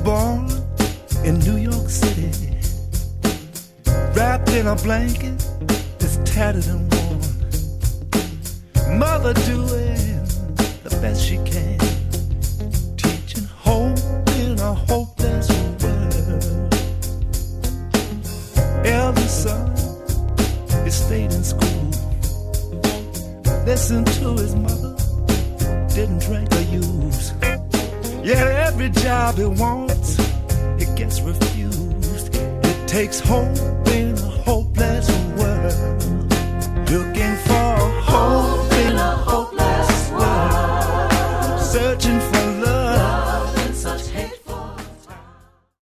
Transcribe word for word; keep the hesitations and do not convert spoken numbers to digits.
born in New York City, wrapped in a blanket that's tattered and worn. Mother doing the best she can, teaching hope in a hopeless world. Eldest son, he stayed in school, listened to his mother, didn't drink or use. Yet every job he wants, it gets refused. It takes hope in a hopeless world, looking for hope in a hopeless world, searching for